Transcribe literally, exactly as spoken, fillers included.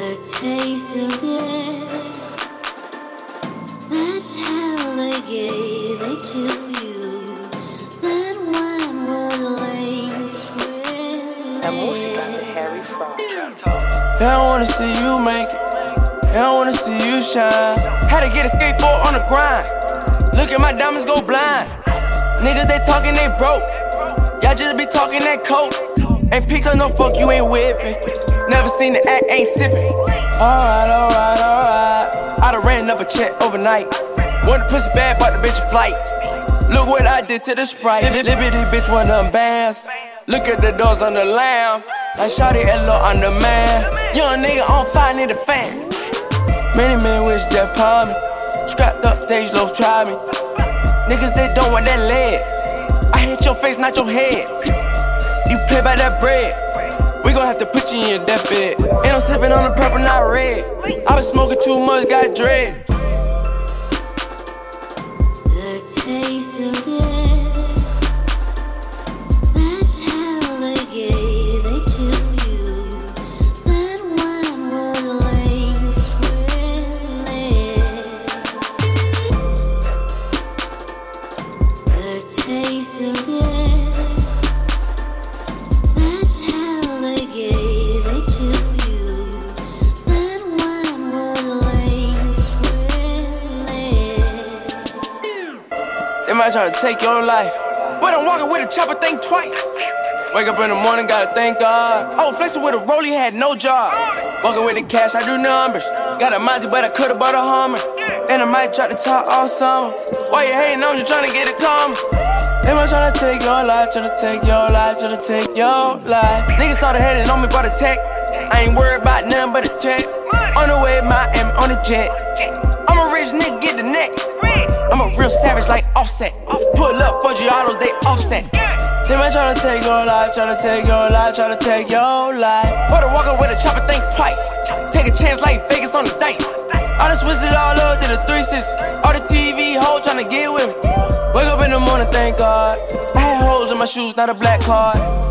A taste of death. That's how they gave it to you. That wine was laced with La música de Harry Fraud. They don't wanna see you make it. They don't wanna see you shine. Had to get a skateboard on the grind. Look at my diamonds go blind. Niggas they talking they broke. Y'all just be talking that coke. Ain't pick up no fuck you ain't whipping. Never seen the act ain't sipping. Alright, alright, alright. I done ran up a check overnight. Want the pussy bad, bought the bitch a flight. Look what I did to the Sprite. Liberty bitch one of them bands. Look at the doors on the lamb. Like shawty L O on the man. Young nigga on fire, need a fan. Many men wish death upon me. Strapped up stage lows, try me. Niggas they don't want that lead. I hit your face, not your head. You play by that bread. We gon' have to put you in your deathbed. And I'm sipping on the purple, not red. I been smoking too much, got dread. a taste of death. That's how they gave it to you. That wine was laced with lead. A taste of death. That's how they gave it to you. That wine was laced with lead. They might try to take your life, but I'm walking with a chopper, think twice. Wake up in the morning, gotta thank God. I was flexing with a rollie, had no job. Walking with the cash, I do numbers. Got a Mazda, but I could've bought a Hummer. And I might try to talk all summer. Why you hating on me, trying to get it coming? They might try to take your life, try to take your life, try to take your life. Niggas started hating on me, bought a tech. I ain't worried about nothing but a check. On the way, my M on the jet. I'm a rich nigga, get the neck. I'm a real savage like Offset. Pull up for Giottos, they offset. They might try to take your life, try to take your life, try to take your life. But I walk up with a chopper, think twice. Take a chance like Vegas on the dice. I done switched it all up, did a three sixty. All the T V hoes tryna get with me. Wake up in the morning, thank God. I had holes in my shoes, not a black card.